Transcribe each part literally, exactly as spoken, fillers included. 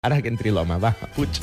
Ara que entri l'home, va, fuig.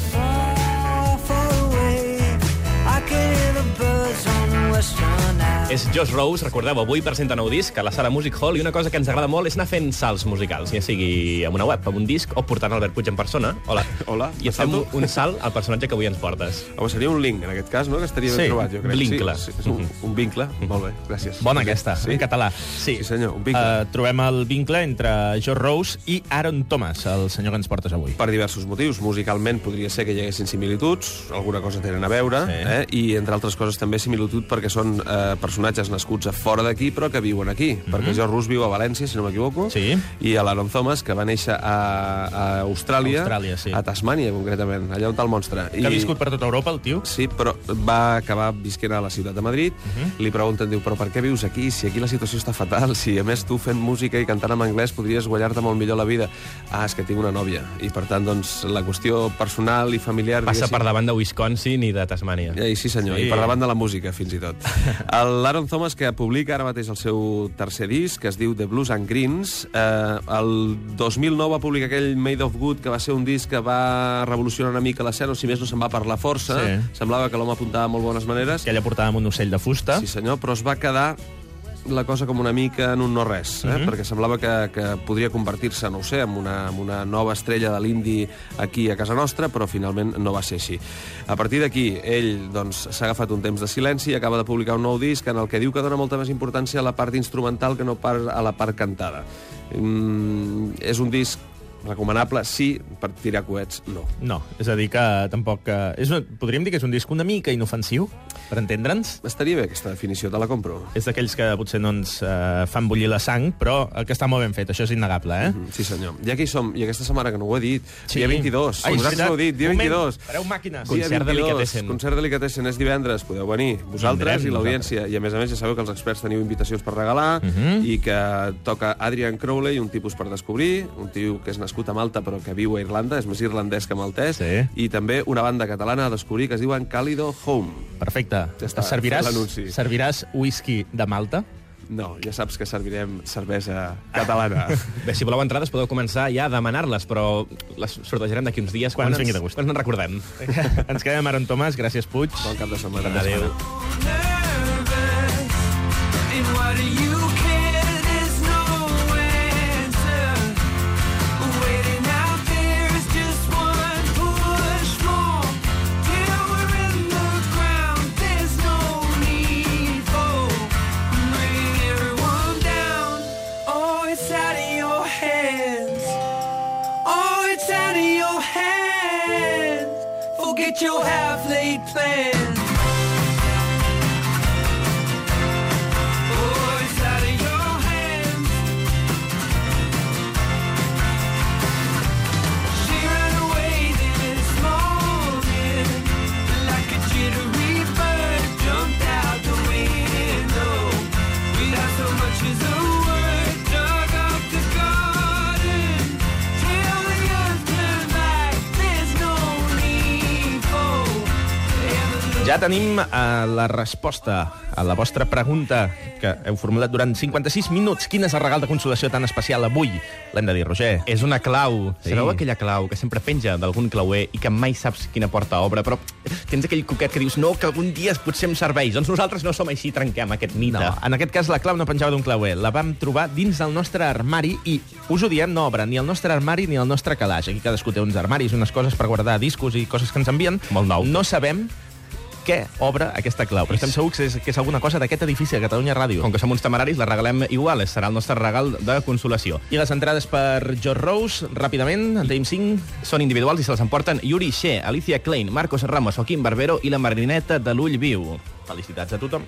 És Josh Rose, recordeu, avui presenta nou disc a la Sala Music Hall i una cosa que ens agrada molt és anar fent salts musicals, ja sigui amb una web, amb un disc o portant Albert Puig en persona. Hola. Hola. I et fem un salt al personatge que avui ens portes. Home, seria un link, en aquest cas, no? Que estaria sí, ben trobat, jo crec. Vincle. Sí, sí, un, un vincle. Molt bé, gràcies. Bona aquesta, sí? En català. Sí, sí senyor, un vincle. Uh, trobem el vincle entre Josh Rose i Aaron Thomas, el senyor que ens portes avui. Per diversos motius. Musicalment podria ser que hi haguessin similituds, alguna cosa tenen a veure, sí. eh? I entre altres coses també similitud perquè són eh, personatges nascuts a fora d'aquí però que viuen aquí, mm -hmm. perquè Josh Rose viu a València, si no m'equivoco, sí. I l'Aaron Thomas, que va néixer a, a Austràlia, Austràlia sí. a Tasmània, concretament, allà on està el monstre. Que I... ha viscut per tota Europa, el tio? Sí, però va acabar visquent a la ciutat de Madrid, mm -hmm. li pregunten, diu, però per què vius aquí? Si aquí la situació està fatal, si a més tu fent música i cantant en anglès podries guanyar-te molt millor la vida. Ah, és que tinc una nòvia, i per tant, doncs, la qüestió personal i familiar... Passa per davant de Wisconsin i de Tasmània. I sí, senyor, sí. I per davant de la música, fins i tot. L'Aaron Thomas, que publica ara mateix el seu tercer disc, que es diu The Blues and Greens. Eh, el dos mil nou va publicar aquell Made of Good, que va ser un disc que va revolucionar una mica l'escena, o si més no se'n va parlar força. Sí. Semblava que l'home apuntava molt bones maneres. Que ella portava amb un ocell de fusta. Sí, senyor, però es va quedar la cosa com una mica en un no-res, eh? Mm-hmm. Perquè semblava que, que podria convertir-se, no ho sé, en una, en una nova estrella de l'indie aquí a casa nostra, però finalment no va ser així. A partir d'aquí, ell doncs, s'ha agafat un temps de silenci i acaba de publicar un nou disc en el que diu que dona molta més importància a la part instrumental que no a la part cantada. Mm, és un disc recomanable, sí, per tirar coets, no. No, és a dir que tampoc... És una, podríem dir que és un disc una mica inofensiu, per entendre'ns? Estaria bé aquesta definició, te la compro. És d'aquells que potser no ens uh, fan bullir la sang, però el que està molt ben fet, això és innegable, eh? Mm -hmm, sí, senyor. I aquí som, i aquesta setmana que no ho he dit, sí. Dia vint-i-dos. Ai, vosaltres ho heu dit, dia Moment. vint-i-dos. Pareu màquines. Concert Delicatessen. Concert Delicatessen és divendres, podeu venir, vosaltres Vindrem, i l'audiència. I a més a més ja sabeu que els experts teniu invitacions per regalar, mm -hmm. i que toca Adrian Crowley, un tipus per descobrir, un tio que és nascut a Malta però que viu a Irlanda, és més irlandès que maltès, sí. I també una banda catalana a descobrir que es diuen Calido Home. Perfecte. Ja està, serviràs, serviràs whisky de Malta? No, ja saps que servirem cervesa catalana. Bé, si voleu entrades podeu començar ja a demanar-les, però les sortejarem d'aquí uns dies quan, quan ens vingui de gust. Quan ens en recordem. Ens quedem amb Aaron Thomas, gràcies Puig. Bon cap de setmana. Adéu. Get your half-laid plans. Oh, it's out of your hands. She ran away this morning like a jittery bird jumped out the window without so much as a word. Dug up the garden till the earth turned black. There's no Ja tenim uh, la resposta a la vostra pregunta que heu formulat durant cinquanta-sis minuts. Quin és el regal de consolació tan especial avui? L'hem de dir, Roger. És una clau. Sí. Sabeu aquella clau que sempre penja d'algun clauer i que mai saps quina porta obre, però tens aquell coquet que dius no, que algun dia potser em serveix. Doncs nosaltres no som així, trenquem aquest mite. No, en aquest cas la clau no penjava d'un clauer. La vam trobar dins del nostre armari i us ho diem, no obre ni el nostre armari ni el nostre calaix. Aquí cadascú té uns armaris, unes coses per guardar discos i coses que ens envien. Molt nou. No sabem què obre aquesta clau, però estem segurs que és, que és alguna cosa d'aquest edifici de Catalunya Ràdio. Com que som uns temeraris, la regalem igual, serà el nostre regal de consolació. I les entrades per Josh Rose, ràpidament, en tenim cinc. Són individuals i se les emporten Yuri Shea, Alicia Klein, Marcos Ramos, Joaquín Barbero i la Marineta de l'Ull Viu. Felicitats a tothom.